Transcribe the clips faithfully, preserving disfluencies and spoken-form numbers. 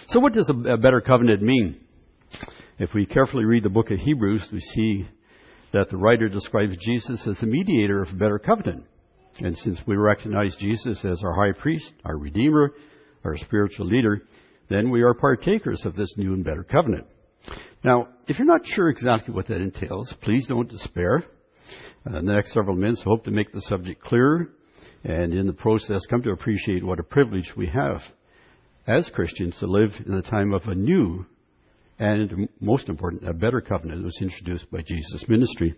So what does a, a better covenant mean? If we carefully read the book of Hebrews, we see that the writer describes Jesus as the mediator of a better covenant. And since we recognize Jesus as our high priest, our redeemer, our spiritual leader, then we are partakers of this new and better covenant. Now, if you're not sure exactly what that entails, please don't despair. Uh, in the next several minutes, I hope to make the subject clearer, and in the process, come to appreciate what a privilege we have as Christians to live in the time of a new and, most important, a better covenant that was introduced by Jesus' ministry.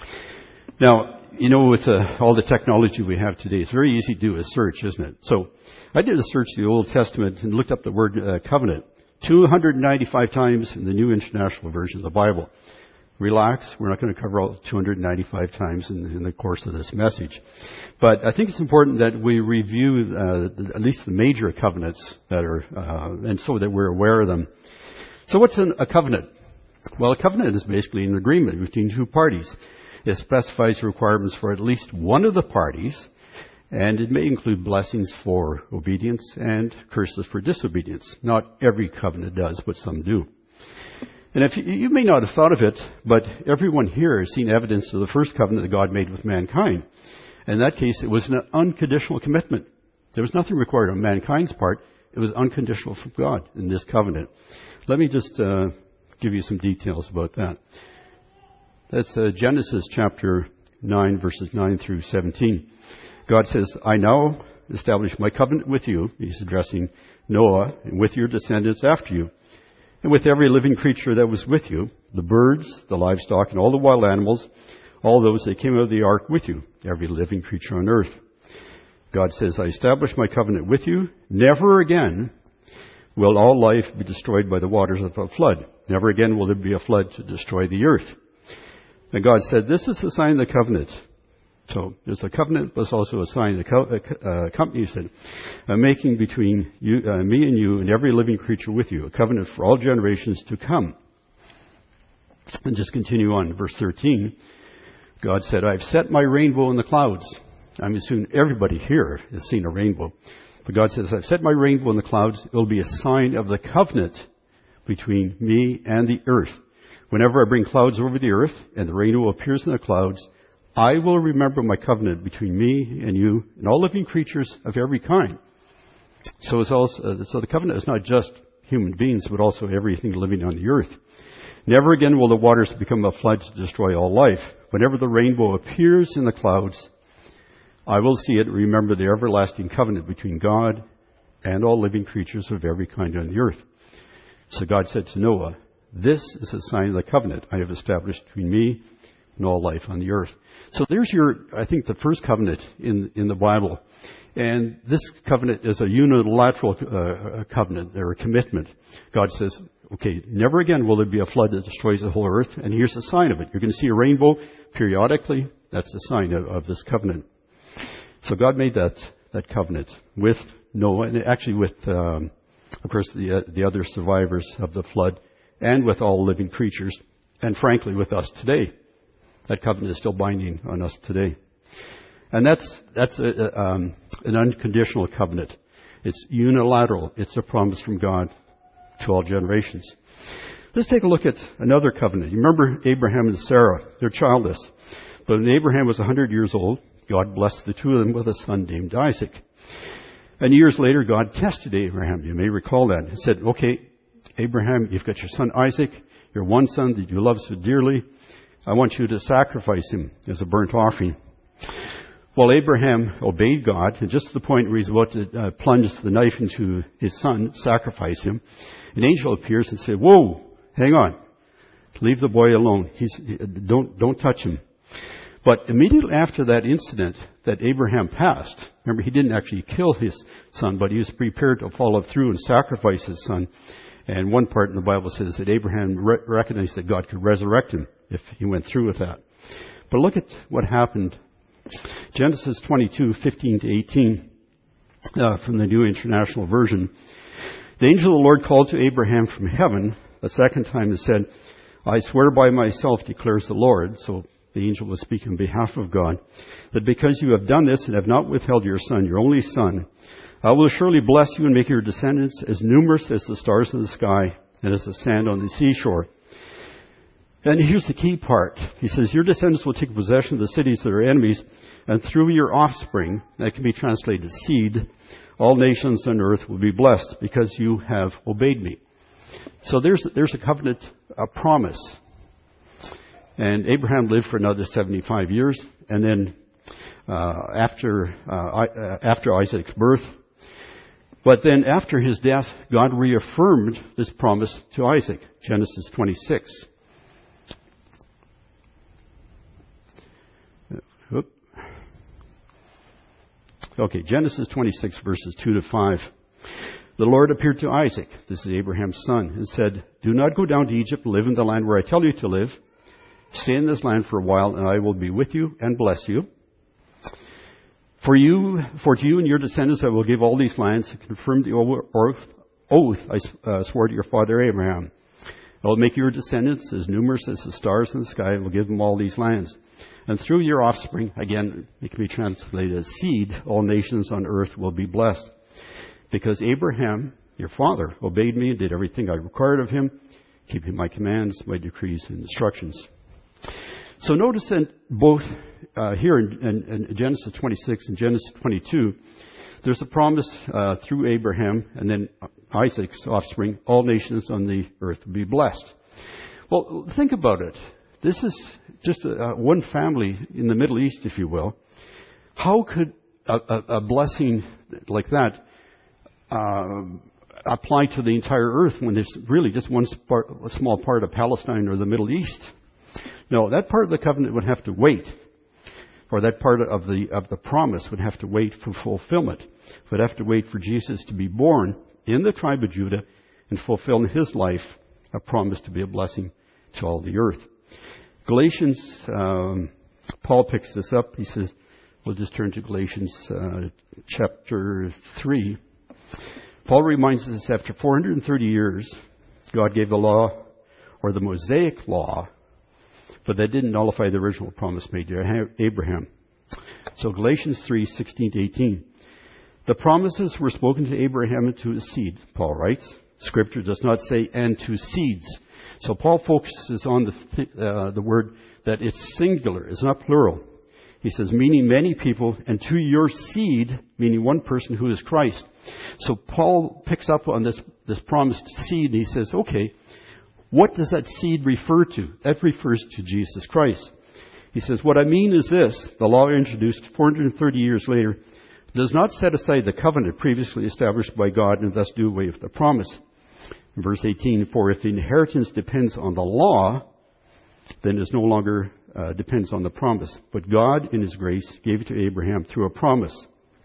Now, you know, with uh, all the technology we have today, it's very easy to do a search, isn't it? So I did a search in the Old Testament and looked up the word uh, covenant two hundred ninety-five times in the New International Version of the Bible. Relax, we're not going to cover all two hundred ninety-five times in, in the course of this message. But I think it's important that we review uh, at least the major covenants that are, uh, and so that we're aware of them. So what's an, a covenant? Well, a covenant is basically an agreement between two parties. It specifies requirements for at least one of the parties, and it may include blessings for obedience and curses for disobedience. Not every covenant does, but some do. And if you, you may not have thought of it, but everyone here has seen evidence of the first covenant that God made with mankind. In that case, it was an unconditional commitment. There was nothing required on mankind's part. It was unconditional from God in this covenant. Let me just uh, give you some details about that. That's uh, Genesis chapter nine, verses nine through seventeen. God says, I now establish my covenant with you. He's addressing Noah, and with your descendants after you, and with every living creature that was with you, the birds, the livestock, and all the wild animals, all those that came out of the ark with you, every living creature on earth. God says, I establish my covenant with you. Never again will all life be destroyed by the waters of a flood. Never again will there be a flood to destroy the earth. And God said, this is the sign of the covenant. So there's a covenant, but it's also a sign the co- uh, company said, uh, making between you, uh, me and you and every living creature with you, a covenant for all generations to come. And just continue on, verse thirteen. God said, I've set my rainbow in the clouds. I'm assuming everybody here has seen a rainbow. But God says, I've set my rainbow in the clouds. It will be a sign of the covenant between me and the earth. Whenever I bring clouds over the earth and the rainbow appears in the clouds, I will remember my covenant between me and you and all living creatures of every kind. So it's also, uh, so the covenant is not just human beings, but also everything living on the earth. Never again will the waters become a flood to destroy all life. Whenever the rainbow appears in the clouds, I will see it and remember the everlasting covenant between God and all living creatures of every kind on the earth. So God said to Noah, this is a sign of the covenant I have established between me and all life on the earth. So there's your, I think, the first covenant in in the Bible. And this covenant is a unilateral uh, covenant, or a commitment. God says, okay, never again will there be a flood that destroys the whole earth, and here's a sign of it. You're going to see a rainbow periodically. That's the sign of, of this covenant. So God made that, that covenant with Noah, and actually with, um, of course, the, uh, the other survivors of the flood, and with all living creatures, and frankly with us today. That covenant is still binding on us today. And that's that's a, a, um, an unconditional covenant. It's unilateral. It's a promise from God to all generations. Let's take a look at another covenant. You remember Abraham and Sarah. They're childless. But when Abraham was one hundred years old, God blessed the two of them with a son named Isaac. And years later, God tested Abraham. You may recall that. He said, okay, Abraham, you've got your son Isaac, your one son that you love so dearly. I want you to sacrifice him as a burnt offering. Well, Abraham obeyed God, and just to the point where he's about to uh, plunge the knife into his son, sacrifice him, an angel appears and said, whoa, hang on. Leave the boy alone. He's, don't, don't touch him. But immediately after that incident that Abraham passed, remember, he didn't actually kill his son, but he was prepared to follow through and sacrifice his son. And one part in the Bible says that Abraham re- recognized that God could resurrect him if he went through with that. But look at what happened. Genesis twenty-two, fifteen to eighteen, uh, from the New International Version. The angel of the Lord called to Abraham from heaven a second time and said, I swear by myself, declares the Lord. So the angel was speaking on behalf of God, that because you have done this and have not withheld your son, your only son, I will surely bless you and make your descendants as numerous as the stars in the sky and as the sand on the seashore. And here's the key part. He says, your descendants will take possession of the cities that are enemies, and through your offspring, that can be translated seed, all nations on earth will be blessed because you have obeyed me. So there's, there's a covenant, a promise. And Abraham lived for another seventy-five years, and then uh, after uh, after Isaac's birth, but then after his death, God reaffirmed this promise to Isaac, Genesis twenty-six. Okay, Genesis twenty-six, verses two to five. The Lord appeared to Isaac, this is Abraham's son, and said, do not go down to Egypt, live in the land where I tell you to live. Stay in this land for a while, and I will be with you and bless you. For you, for to you and your descendants I will give all these lands, and confirm the oath I uh, swore to your father Abraham. I will make your descendants as numerous as the stars in the sky, and will give them all these lands. And through your offspring, again, it can be translated as seed, all nations on earth will be blessed. Because Abraham, your father, obeyed me and did everything I required of him, keeping my commands, my decrees, and instructions. So notice that both uh, here in, in, in Genesis twenty-six and Genesis twenty-two, there's a promise uh, through Abraham and then Isaac's offspring, all nations on the earth will be blessed. Well, think about it. This is just a, a one family in the Middle East, if you will. How could a, a, a blessing like that uh, apply to the entire earth when there's really just one part, a small part of Palestine or the Middle East? No, that part of the covenant would have to wait, or that part of the of the promise would have to wait for fulfillment. It would have to wait for Jesus to be born in the tribe of Judah and fulfill in his life a promise to be a blessing to all the earth. Galatians, um, Paul picks this up. He says, we'll just turn to Galatians uh, chapter three. Paul reminds us after four hundred thirty years, God gave the law, or the Mosaic law, but that didn't nullify the original promise made to Abraham. So Galatians three, sixteen to eighteen. The promises were spoken to Abraham and to his seed, Paul writes. Scripture does not say, and to seeds. So Paul focuses on the th- uh, the word that it's singular, it's not plural. He says, meaning many people, and to your seed, meaning one person who is Christ. So Paul picks up on this, this promised seed, and he says, okay, what does that seed refer to? That refers to Jesus Christ. He says, what I mean is this, the law introduced four hundred thirty years later does not set aside the covenant previously established by God and thus do away with the promise. In verse eighteen, for if the inheritance depends on the law, then it no longer uh, depends on the promise. But God, in his grace, gave it to Abraham through a promise.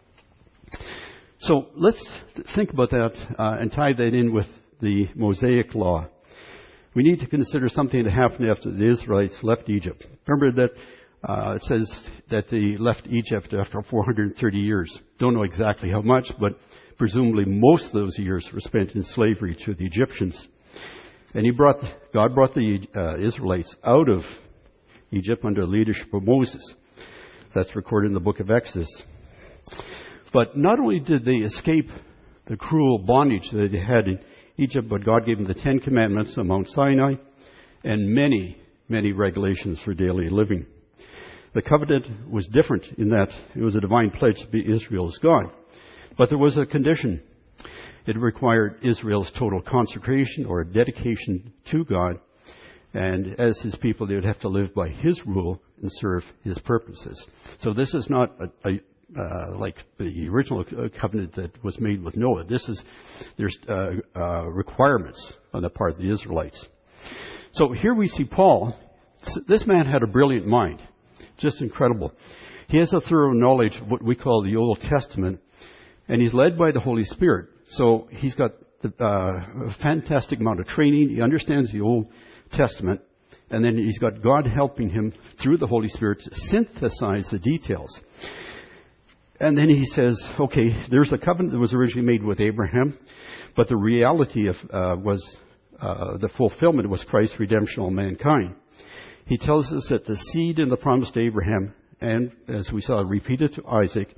So let's th- think about that uh, and tie that in with the Mosaic law. We need to consider something that happened after the Israelites left Egypt. Remember that uh, it says that they left Egypt after four hundred thirty years. Don't know exactly how much, but presumably most of those years were spent in slavery to the Egyptians. And he brought, God brought the uh, Israelites out of Egypt under the leadership of Moses. That's recorded in the book of Exodus. But not only did they escape the cruel bondage that they had in Egypt, but God gave them the Ten Commandments on Mount Sinai and many, many regulations for daily living. The covenant was different in that it was a divine pledge to be Israel's God. But there was a condition. It required Israel's total consecration or dedication to God. And as his people, they would have to live by his rule and serve his purposes. So this is not a, a Uh, like the original covenant that was made with Noah. This is, there's uh, uh, requirements on the part of the Israelites. So here we see Paul. This man had a brilliant mind. Just incredible. He has a thorough knowledge of what we call the Old Testament, and he's led by the Holy Spirit. So he's got the, uh, a fantastic amount of training. He understands the Old Testament, and then he's got God helping him through the Holy Spirit to synthesize the details. And then he says, okay, there's a covenant that was originally made with Abraham, but the reality of uh, was uh, the fulfillment was Christ's redemption of mankind. He tells us that the seed in the promise to Abraham, and as we saw repeated to Isaac,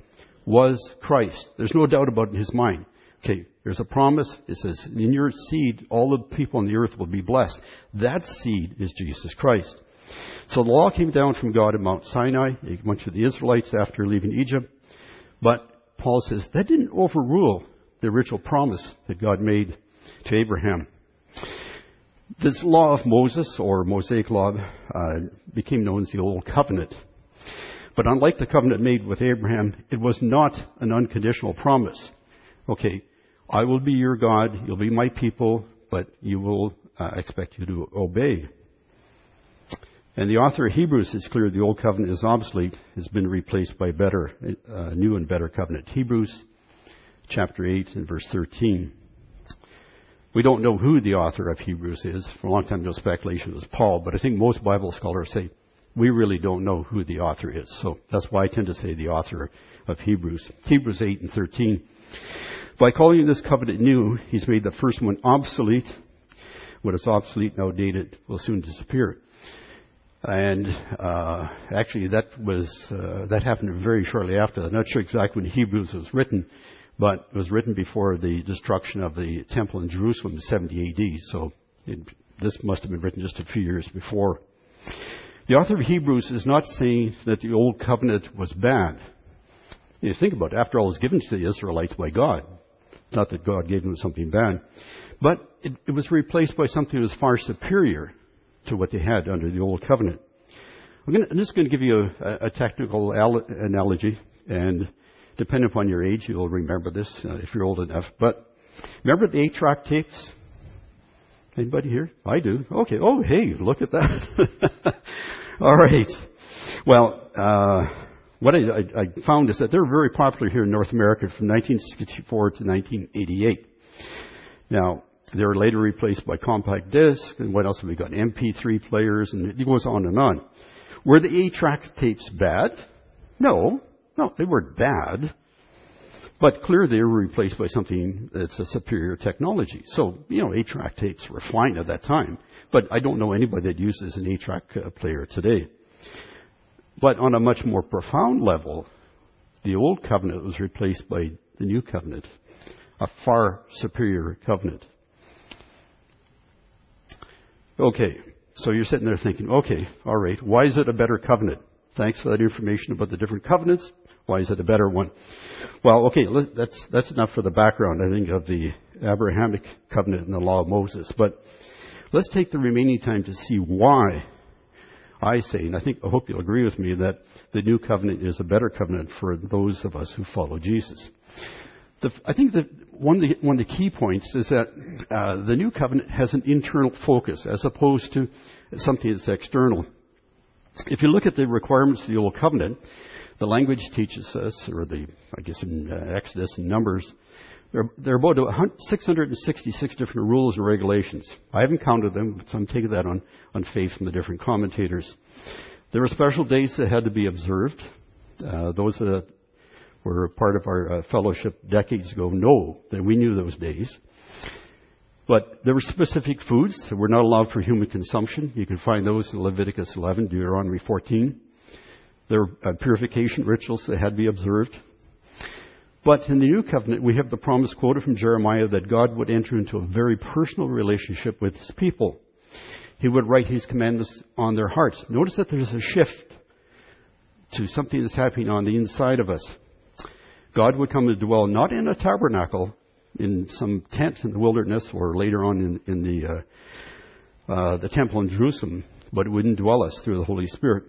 was Christ. There's no doubt about it in his mind. Okay, there's a promise. It says, in your seed, all the people on the earth will be blessed. That seed is Jesus Christ. So the law came down from God at Mount Sinai. It went to the Israelites after leaving Egypt. But Paul says that didn't overrule the original promise that God made to Abraham. This law of Moses, or Mosaic law, uh, became known as the Old Covenant. But unlike the covenant made with Abraham, it was not an unconditional promise. Okay, I will be your God, you'll be my people, but you will uh, expect you to obey. And the author of Hebrews is clear the old covenant is obsolete, has been replaced by better, uh, new and better covenant. Hebrews chapter eight and verse thirteen. We don't know who the author of Hebrews is. For a long time, no speculation was Paul, but I think most Bible scholars say we really don't know who the author is. So that's why I tend to say the author of Hebrews. Hebrews eight and thirteen. By calling this covenant new, he's made the first one obsolete. What is obsolete and outdated will soon disappear. And uh, actually, that was uh, that happened very shortly after that. I'm not sure exactly when Hebrews was written, but it was written before the destruction of the temple in Jerusalem in seventy A D. So it, this must have been written just a few years before. The author of Hebrews is not saying that the old covenant was bad. You think about it. After all, it was given to the Israelites by God. Not that God gave them something bad. But it, it was replaced by something that was far superior to what they had under the old covenant. I'm, gonna, I'm just going to give you a, a technical al- analogy, and depending upon your age, you'll remember this uh, if you're old enough. But remember the eight-track tapes? Anybody here? I do. Okay. Oh, hey, look at that. All right. Well, uh, what I, I, I found is that they're very popular here in North America from nineteen sixty-four to nineteen eighty-eight. Now, they were later replaced by compact disc, and what else have we got? M P three players, and it goes on and on. Were the eight-track tapes bad? No. No, they weren't bad. But clearly they were replaced by something that's a superior technology. So, you know, eight-track tapes were fine at that time. But I don't know anybody that uses an eight-track uh, player today. But on a much more profound level, the old covenant was replaced by the new covenant, a far superior covenant. Okay, so you're sitting there thinking, okay, all right, why is it a better covenant? Thanks for that information about the different covenants. Why is it a better one? Well, okay, that's that's enough for the background, I think, of the Abrahamic covenant and the law of Moses. But let's take the remaining time to see why I say, and I think I hope you'll agree with me, that the new covenant is a better covenant for those of us who follow Jesus. The, I think that one of, the, one of the key points is that uh, the new covenant has an internal focus as opposed to something that's external. If you look at the requirements of the Old Covenant, the language teaches us, or the, I guess in uh, Exodus and Numbers, there, there are about six hundred sixty-six different rules and regulations. I haven't counted them, so I'm taking that on, on faith from the different commentators. There were special days that had to be observed. Uh, those that were part of our uh, fellowship decades ago know that we knew those days. But there were specific foods that were not allowed for human consumption. You can find those in Leviticus eleven, Deuteronomy fourteen. There were uh, purification rituals that had to be observed. But in the New Covenant, we have the promise quoted from Jeremiah that God would enter into a very personal relationship with His people. He would write His commandments on their hearts. Notice that there's a shift to something that's happening on the inside of us. God would come to dwell not in a tabernacle, in some tent in the wilderness, or later on in, in the uh, uh, the temple in Jerusalem, but it would indwell us through the Holy Spirit.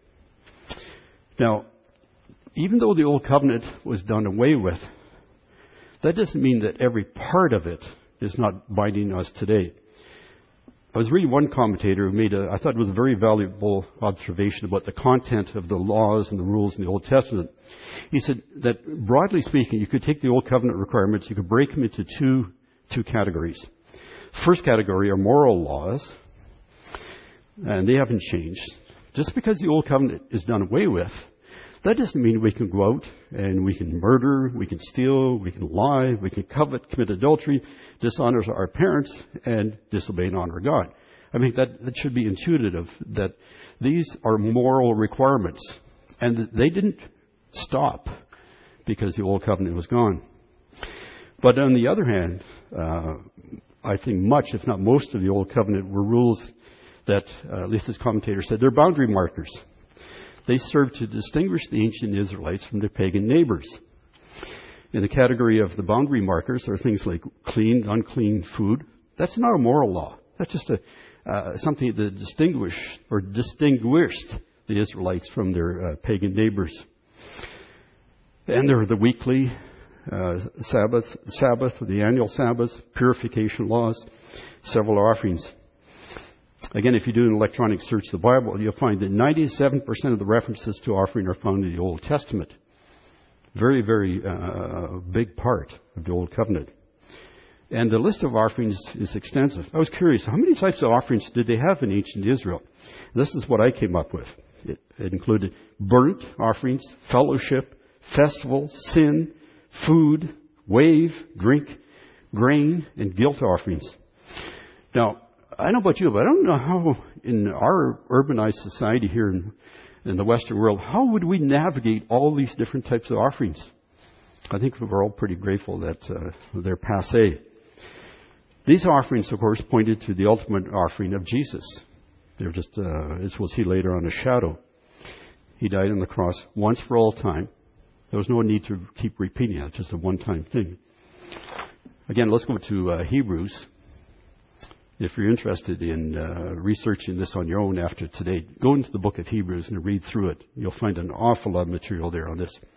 Now, even though the Old Covenant was done away with, that doesn't mean that every part of it is not binding us today. I was reading one commentator who made a, I thought it was a very valuable observation about the content of the laws and the rules in the Old Testament. He said that, broadly speaking, you could take the Old Covenant requirements, you could break them into two, two categories. First category are moral laws, and they haven't changed. Just because the Old Covenant is done away with, that doesn't mean we can go out and we can murder, we can steal, we can lie, we can covet, commit adultery, dishonor our parents, and disobey and honor God. I mean, that, that should be intuitive, that these are moral requirements. And they didn't stop because the Old Covenant was gone. But on the other hand, uh, I think much, if not most of the Old Covenant were rules that, uh, at least this commentator said, they're boundary markers. They serve to distinguish the ancient Israelites from their pagan neighbors. In the category of the boundary markers are things like clean, unclean food. That's not a moral law. That's just a uh, something that distinguished or distinguished the Israelites from their uh, pagan neighbors. And there are the weekly uh, Sabbath, Sabbath, the annual Sabbath, purification laws, several offerings. Again, if you do an electronic search of the Bible, you'll find that ninety-seven percent of the references to offering are found in the Old Testament. Very, very uh, big part of the Old Covenant. And the list of offerings is extensive. I was curious, how many types of offerings did they have in ancient Israel? This is what I came up with. It, it included burnt offerings, fellowship, festival, sin, food, wave, drink, grain, and guilt offerings. Now, I don't know about you, but I don't know how in our urbanized society here in, in the Western world, how would we navigate all these different types of offerings? I think we're all pretty grateful that uh, they're passé. These offerings, of course, pointed to the ultimate offering of Jesus. They're just, uh, as we'll see later on, a shadow. He died on the cross once for all time. There was no need to keep repeating it, just a one-time thing. Again, let's go to uh, Hebrews. If you're interested in uh, researching this on your own after today, go into the book of Hebrews and read through it. You'll find an awful lot of material there on this.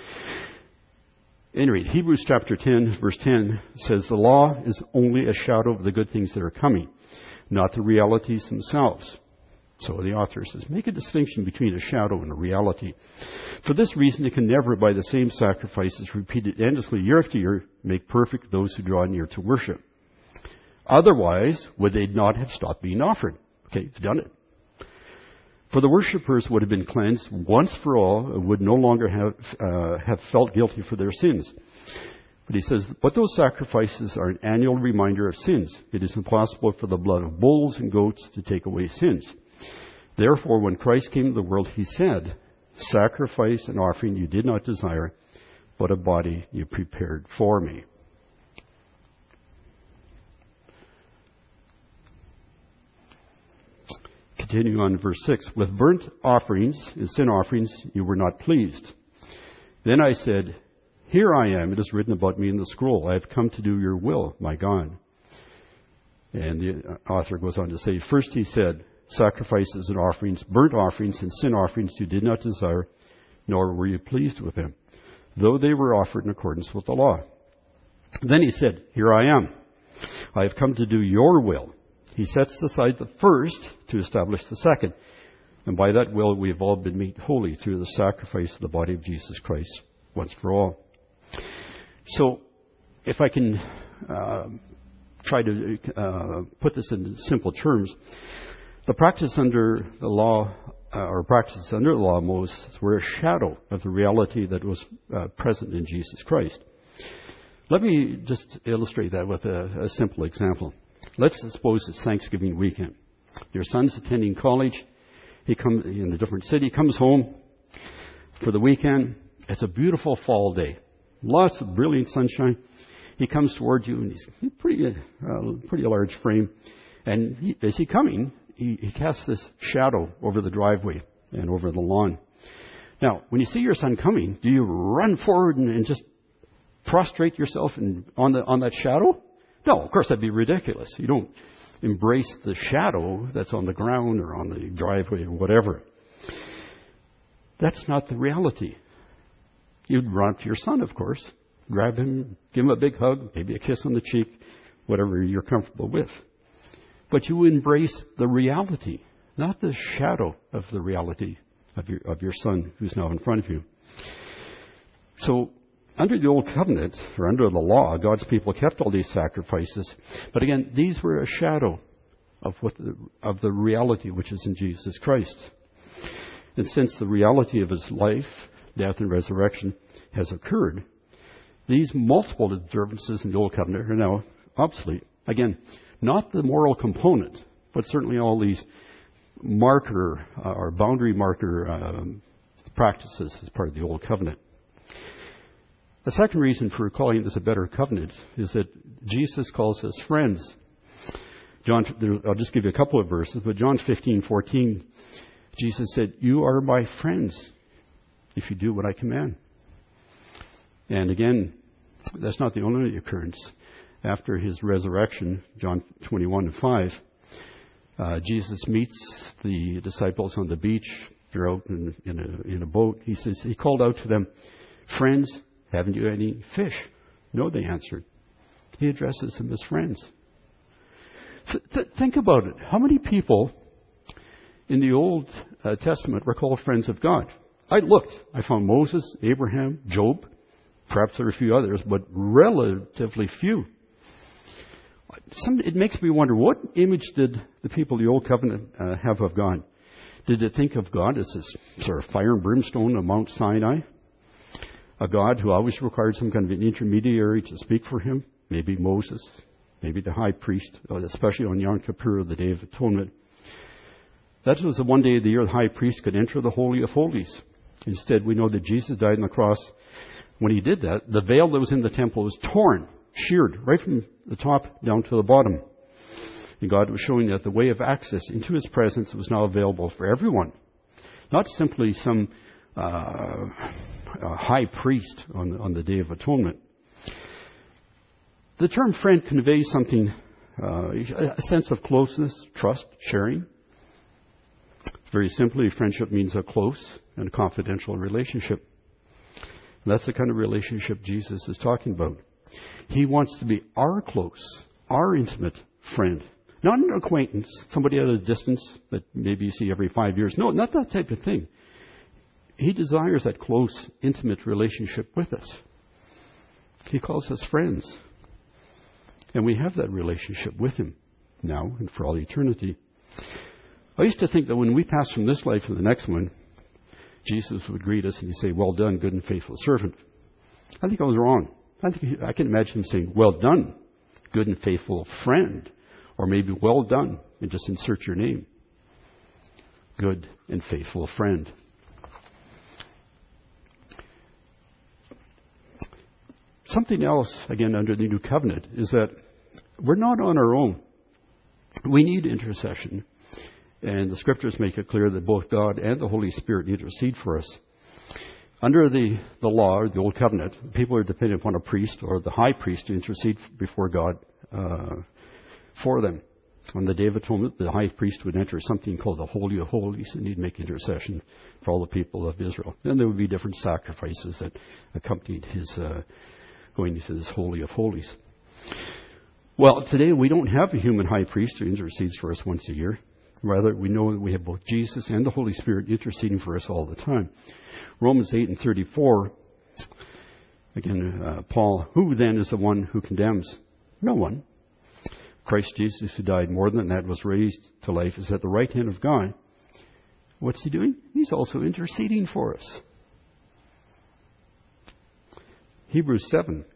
Anyway, Hebrews chapter ten, verse ten says, the law is only a shadow of the good things that are coming, not the realities themselves. So the author says, make a distinction between a shadow and a reality. For this reason, it can never, by the same sacrifices repeated endlessly year after year, make perfect those who draw near to worship. Otherwise, would they not have stopped being offered? Okay, it's done it. For the worshippers would have been cleansed once for all, and would no longer have uh, have felt guilty for their sins. But he says, but those sacrifices are an annual reminder of sins. It is impossible for the blood of bulls and goats to take away sins. Therefore, when Christ came to the world, he said, sacrifice and offering you did not desire, but a body you prepared for me. Continuing on verse six, with burnt offerings and sin offerings you were not pleased. Then I said, here I am, it is written about me in the scroll. I have come to do your will, my God. And the author goes on to say, first he said, sacrifices and offerings, burnt offerings and sin offerings you did not desire, nor were you pleased with them, though they were offered in accordance with the law. Then he said, here I am. I have come to do your will. He sets aside the first to establish the second. And by that will, we have all been made holy through the sacrifice of the body of Jesus Christ once for all. So, if I can uh, try to uh, put this in simple terms, the practice under the law, uh, or practice under the law of Moses, were a shadow of the reality that was uh, present in Jesus Christ. Let me just illustrate that with a, a simple example. Let's suppose it's Thanksgiving weekend. Your son's attending college. He comes in a different city, comes home for the weekend. It's a beautiful fall day. Lots of brilliant sunshine. He comes towards you, and he's pretty, uh, pretty large frame. And he, as he coming, he, he casts this shadow over the driveway and over the lawn. Now, when you see your son coming, do you run forward and, and just prostrate yourself in, on the on that shadow? No, of course, that'd be ridiculous. You don't embrace the shadow that's on the ground or on the driveway or whatever. That's not the reality. You'd run up to your son, of course, grab him, give him a big hug, maybe a kiss on the cheek, whatever you're comfortable with. But you embrace the reality, not the shadow of the reality of your of your son who's now in front of you. So, under the Old Covenant, or under the law, God's people kept all these sacrifices. But again, these were a shadow of what the, of the reality which is in Jesus Christ. And since the reality of his life, death, and resurrection has occurred, these multiple observances in the Old Covenant are now obsolete. Again, not the moral component, but certainly all these marker uh, or boundary marker um, practices as part of the Old Covenant. The second reason for calling this a better covenant is that Jesus calls us friends. John, I'll just give you a couple of verses, but John fifteen fourteen, Jesus said, "You are my friends if you do what I command." And again, that's not the only occurrence. After his resurrection, John twenty-one and five, uh, Jesus meets the disciples on the beach. They're out in, in, a, in a boat. He says, he called out to them, "Friends, haven't you any fish?" "No," they answered. He addresses them as friends. Th- th- think about it. How many people in the Old uh, Testament were called friends of God? I looked. I found Moses, Abraham, Job. Perhaps there are a few others, but relatively few. Some, it makes me wonder, what image did the people of the Old Covenant uh, have of God? Did they think of God as this sort of fire and brimstone on Mount Sinai? A God who always required some kind of an intermediary to speak for him? Maybe Moses, maybe the high priest, especially on Yom Kippur, the Day of Atonement. That was the one day of the year the high priest could enter the Holy of Holies. Instead, we know that Jesus died on the cross. When he did that, the veil that was in the temple was torn, sheared, right from the top down to the bottom. And God was showing that the way of access into his presence was now available for everyone. Not simply some uh, high priest on, on the Day of Atonement. The term friend conveys something, uh, a sense of closeness, trust, sharing. Very simply, friendship means a close and confidential relationship. And that's the kind of relationship Jesus is talking about. He wants to be our close, our intimate friend. Not an acquaintance, somebody at a distance that maybe you see every five years. No, not that type of thing. He desires that close, intimate relationship with us. He calls us friends. And we have that relationship with him now and for all eternity. I used to think that when we pass from this life to the next one, Jesus would greet us and he'd say, "Well done, good and faithful servant." I think I was wrong. I think he, I can imagine him saying, "Well done, good and faithful friend." Or maybe, "Well done," and just insert your name. Good and faithful friend. Something else, again, under the new covenant, is that we're not on our own. We need intercession. And the scriptures make it clear that both God and the Holy Spirit intercede for us. Under the, the law, or the Old Covenant, people are dependent upon a priest or the high priest to intercede before God uh, for them. On the Day of Atonement, the high priest would enter something called the Holy of Holies, and he'd make intercession for all the people of Israel. Then there would be different sacrifices that accompanied his uh, going into this Holy of Holies. Well, today we don't have a human high priest who intercedes for us once a year. Rather, we know that we have both Jesus and the Holy Spirit interceding for us all the time. Romans eight and thirty-four, again, uh, Paul, "Who then is the one who condemns? No one. Christ Jesus, who died more than that, was raised to life, is at the right hand of God." What's he doing? He's also interceding for us. Hebrews seven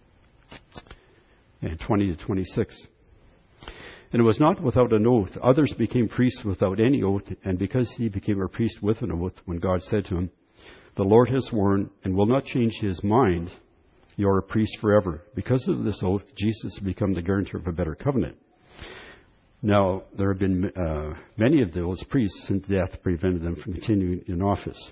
and twenty to twenty-six. "And it was not without an oath. Others became priests without any oath. And because he became a priest with an oath, when God said to him, 'The Lord has sworn and will not change his mind, you are a priest forever.' Because of this oath, Jesus has become the guarantor of a better covenant. Now, there have been uh, many of those priests since death prevented them from continuing in office."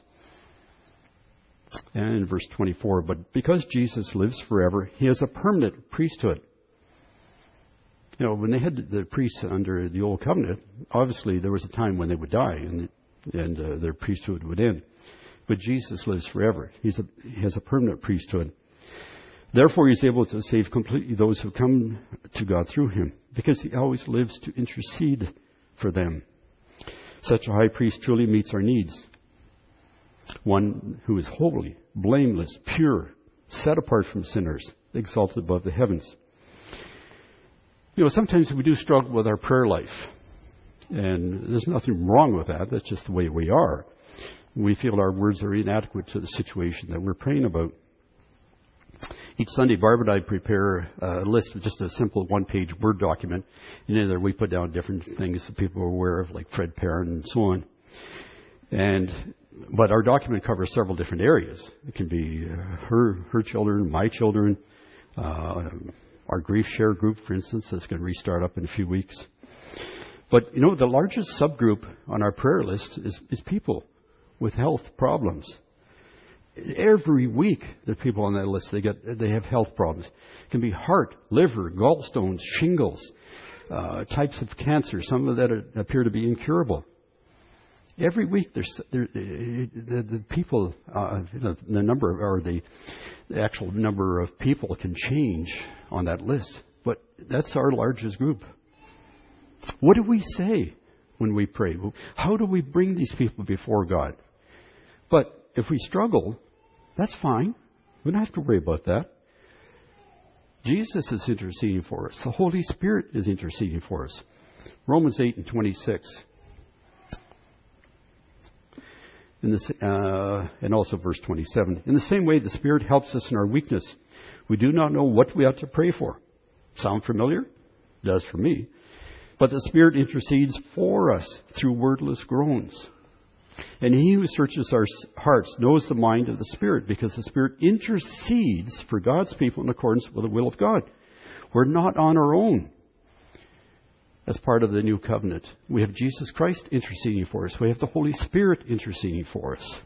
And in verse twenty-four, "But because Jesus lives forever, he has a permanent priesthood." You know, when they had the priests under the Old Covenant, obviously there was a time when they would die and, and uh, their priesthood would end. But Jesus lives forever. He's a, he has a permanent priesthood. Therefore, he's able to save completely those who come to God through him, because he always lives to intercede for them. Such a high priest truly meets our needs. One who is holy, blameless, pure, set apart from sinners, exalted above the heavens. You know, sometimes we do struggle with our prayer life. And there's nothing wrong with that. That's just the way we are. We feel our words are inadequate to the situation that we're praying about. Each Sunday, Barb and I prepare a list of just a simple one-page Word document. And in there we put down different things that people are aware of, like Fred Perrin and so on. And but our document covers several different areas. It can be uh, her her children, my children, uh, our grief share group, for instance, that's going to restart up in a few weeks. But, you know, the largest subgroup on our prayer list is, is people with health problems. Every week, there are people on that list. They get they have health problems. It can be heart, liver, gallstones, shingles, uh, types of cancer, some of that are, appear to be incurable. Every week, there's there, the, the people, uh, the, the number or the, the actual number of people can change on that list. But that's our largest group. What do we say when we pray? How do we bring these people before God? But if we struggle, that's fine. We don't have to worry about that. Jesus is interceding for us. The Holy Spirit is interceding for us. Romans eight and twenty-six. In this, uh, and also verse twenty-seven. In the same way, the Spirit helps us in our weakness. We do not know what we ought to pray for. Sound familiar? It does for me. But the Spirit intercedes for us through wordless groans. And he who searches our hearts knows the mind of the Spirit, because the Spirit intercedes for God's people in accordance with the will of God. We're not on our own as part of the new covenant. We have Jesus Christ interceding for us. We have the Holy Spirit interceding for us.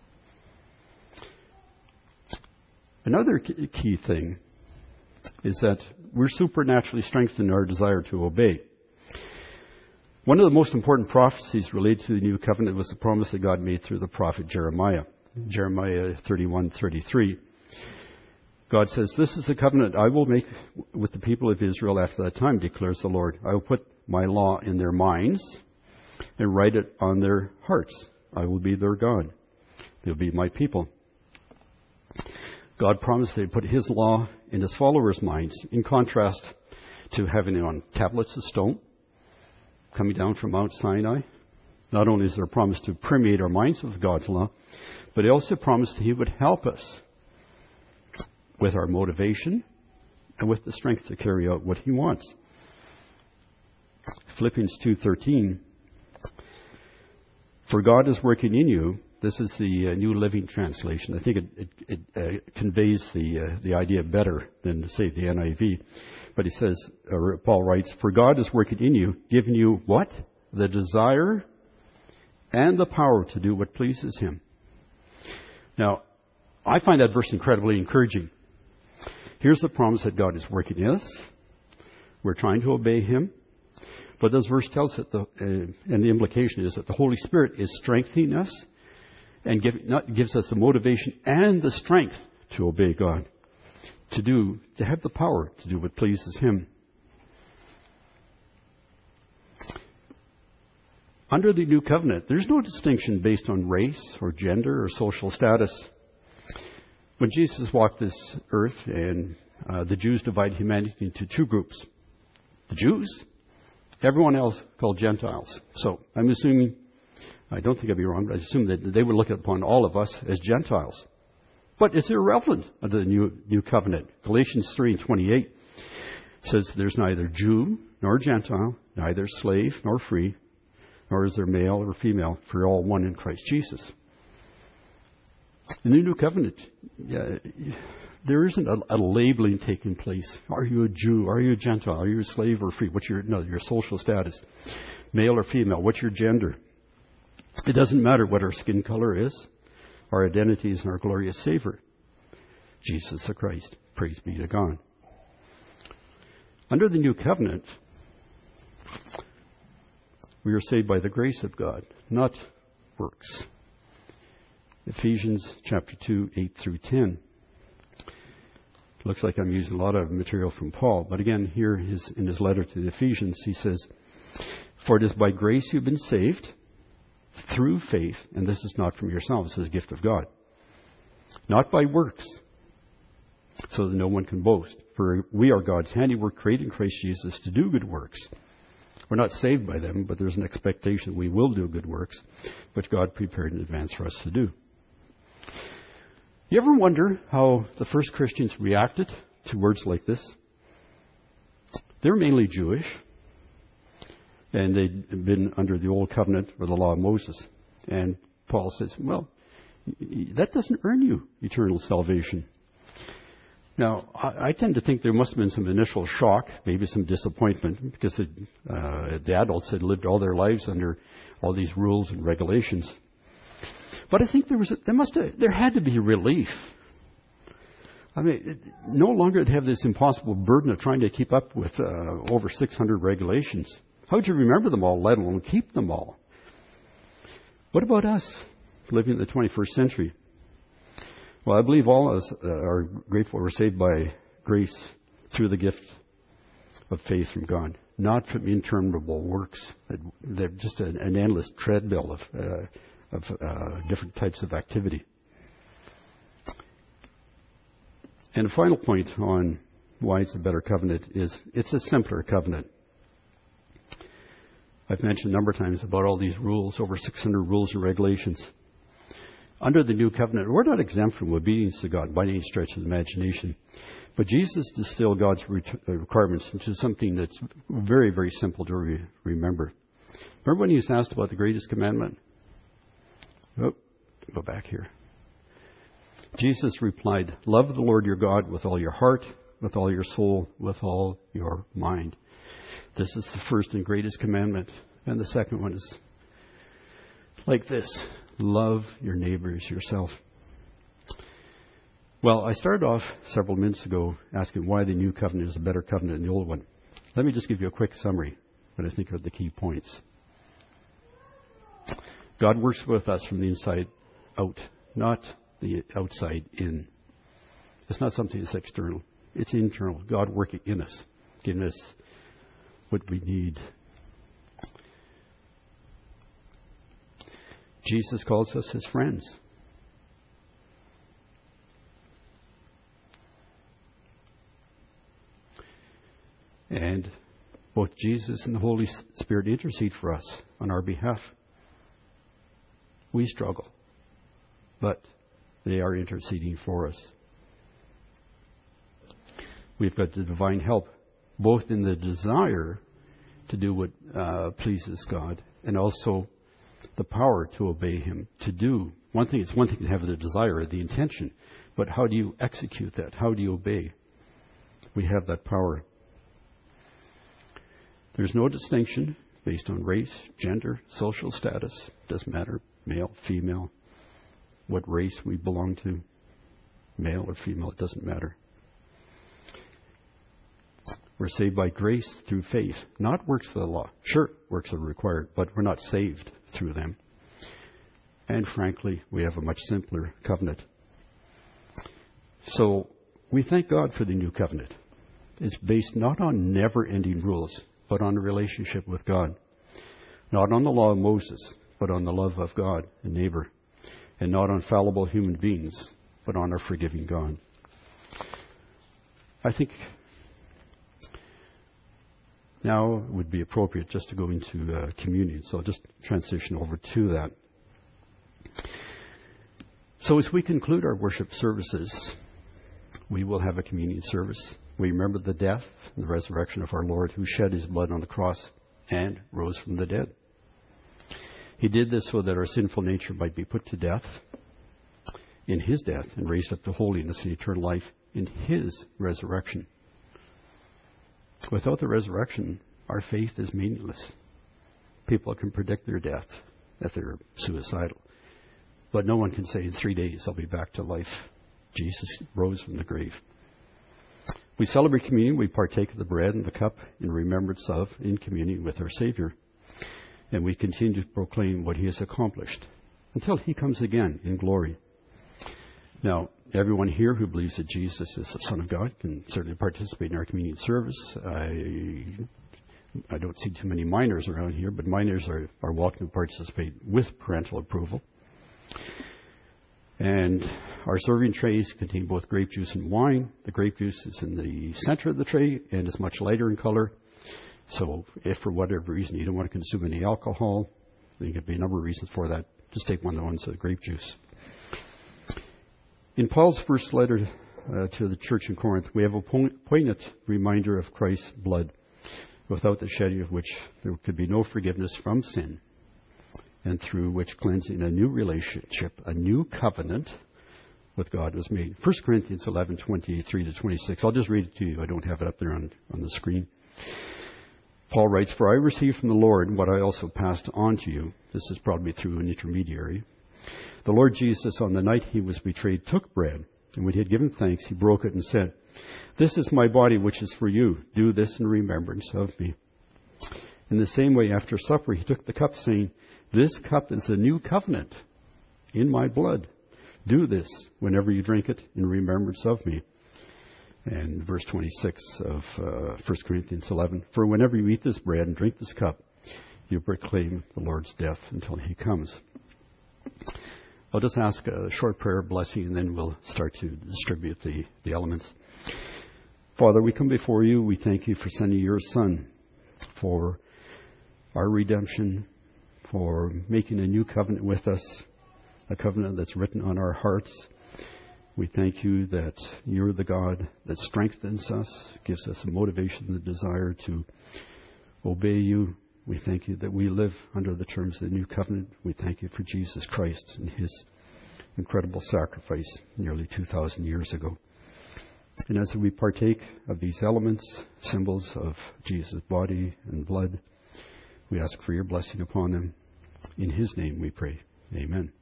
Another key thing is that we're supernaturally strengthened in our desire to obey. One of the most important prophecies related to the new covenant was the promise that God made through the prophet Jeremiah. Jeremiah thirty-one thirty-three. God says, "This is the covenant I will make with the people of Israel after that time, declares the Lord. I will put my law in their minds and write it on their hearts. I will be their God. They'll be my people." God promised that He'd put His law in His followers' minds, in contrast to having it on tablets of stone coming down from Mount Sinai. Not only is there a promise to permeate our minds with God's law, but He also promised He would help us with our motivation and with the strength to carry out what He wants. Philippians two thirteen. For God is working in you. This is the uh, New Living Translation. I think it, it, it uh, conveys the uh, the idea better than, say, the N I V. But he says, or Paul writes, "For God is working in you, giving you what? The desire and the power to do what pleases Him." Now, I find that verse incredibly encouraging. Here's the promise that God is working in us. We're trying to obey Him. But this verse tells us, that the, uh, and the implication is that the Holy Spirit is strengthening us and give, not, gives us the motivation and the strength to obey God, to do, to have the power to do what pleases Him. Under the new covenant, there's no distinction based on race or gender or social status. When Jesus walked this earth, and uh, the Jews divided humanity into two groups. The Jews, everyone else called Gentiles. So I'm assuming, I don't think I'd be wrong, but I assume that they would look upon all of us as Gentiles. But it's irrelevant under the new new covenant. Galatians three and twenty-eight says there's neither Jew nor Gentile, neither slave nor free, nor is there male or female, for all one in Christ Jesus. In the new covenant, yeah, there isn't a, a labeling taking place. Are you a Jew? Are you a Gentile? Are you a slave or free? What's your no your social status? Male or female? What's your gender? It doesn't matter what our skin color is. Our identity is in our glorious Savior, Jesus the Christ. Praise be to God. Under the new covenant, we are saved by the grace of God, not works. Ephesians chapter two, eight through ten. It looks like I'm using a lot of material from Paul, but again, here his, in his letter to the Ephesians, he says, "For it is by grace you've been saved, through faith, and this is not from yourselves, it is a gift of God, not by works, so that no one can boast. For we are God's handiwork, created in Christ Jesus to do good works." We're not saved by them, but there's an expectation we will do good works, which God prepared in advance for us to do. You ever wonder how the first Christians reacted to words like this? They're mainly Jewish, and they'd been under the Old Covenant or the law of Moses. And Paul says, well, that doesn't earn you eternal salvation. Now, I, I tend to think there must have been some initial shock, maybe some disappointment, because the, uh, the adults had lived all their lives under all these rules and regulations. But I think there was, a, there must have, there had to be relief. I mean, it, no longer to have this impossible burden of trying to keep up with uh, over six hundred regulations. How would you remember them all, let alone keep them all? What about us living in the twenty-first century? Well, I believe all of us uh, are grateful we're saved by grace through the gift of faith from God, not from interminable works. They're just an, an endless treadmill of, uh, of uh, different types of activity. And the final point on why it's a better covenant is it's a simpler covenant. I've mentioned a number of times about all these rules, over six hundred rules and regulations. Under the new covenant, we're not exempt from obedience to God by any stretch of the imagination. But Jesus distilled God's requirements into something that's very, very simple to re- remember. Remember when he was asked about the greatest commandment? Oh, go back here. Jesus replied, love the Lord your God with all your heart, with all your soul, with all your mind. This is the first and greatest commandment. And the second one is like this. Love your neighbors yourself. Well, I started off several minutes ago asking why the new covenant is a better covenant than the old one. Let me just give you a quick summary, what I think are the key points. God works with us from the inside out, not the outside in. It's not something that's external. It's internal. God working in us, giving us what we need. Jesus calls us his friends. And both Jesus and the Holy Spirit intercede for us on our behalf. We struggle, but they are interceding for us. We've got the divine help, both in the desire to do what uh, pleases God and also the power to obey him, to do. One thing, it's one thing to have the desire, the intention, but how do you execute that? How do you obey? We have that power. There's no distinction based on race, gender, social status. Doesn't matter, male, female, what race we belong to, male or female, it doesn't matter. We're saved by grace through faith, not works of the law. Sure, works are required, but we're not saved through them. And frankly, we have a much simpler covenant. So we thank God for the new covenant. It's based not on never-ending rules, but on a relationship with God. Not on the law of Moses, but on the love of God and neighbor. And not on fallible human beings, but on our forgiving God. I think now it would be appropriate just to go into uh, communion. So I'll just transition over to that. So as we conclude our worship services, we will have a communion service. We remember the death and the resurrection of our Lord, who shed his blood on the cross and rose from the dead. He did this so that our sinful nature might be put to death in his death and raised up to holiness and eternal life in his resurrection. Without the resurrection, our faith is meaningless. People can predict their death, that they're suicidal. But no one can say, in three days, I'll be back to life. Jesus rose from the grave. We celebrate communion. We partake of the bread and the cup in remembrance of, in communion with our Savior. And we continue to proclaim what he has accomplished until he comes again in glory. Now, everyone here who believes that Jesus is the Son of God can certainly participate in our communion service. I I don't see too many minors around here, but minors are, are welcome to participate with parental approval. And our serving trays contain both grape juice and wine. The grape juice is in the center of the tray and is much lighter in color. So if for whatever reason you don't want to consume any alcohol, there could be a number of reasons for that. Just take one of the ones with grape juice. In Paul's first letter uh, to the church in Corinth, we have a poignant reminder of Christ's blood, without the shedding of which there could be no forgiveness from sin. and through which cleansing a new relationship, a new covenant with God was made. First Corinthians eleven, twenty-three to twenty-six. I'll just read it to you. I don't have it up there on, on the screen. Paul writes, "For I received from the Lord what I also passed on to you." This is probably through an intermediary. "The Lord Jesus, on the night he was betrayed, took bread, and when he had given thanks, he broke it and said, 'This is my body, which is for you. Do this in remembrance of me.' In the same way, after supper, he took the cup, saying, 'This cup is a new covenant in my blood. Do this whenever you drink it in remembrance of me.'" And verse twenty-six of uh, First Corinthians eleven, "For whenever you eat this bread and drink this cup, you proclaim the Lord's death until he comes." I'll just ask a short prayer of blessing, and then we'll start to distribute the, the elements. Father, we come before you. We thank you for sending your Son for our redemption, for making a new covenant with us, a covenant that's written on our hearts. We thank you that you're the God that strengthens us, gives us a motivation and a desire to obey you. We thank you that we live under the terms of the new covenant. We thank you for Jesus Christ and his incredible sacrifice nearly two thousand years ago. And as we partake of these elements, symbols of Jesus' body and blood, we ask for your blessing upon them. In his name we pray. Amen.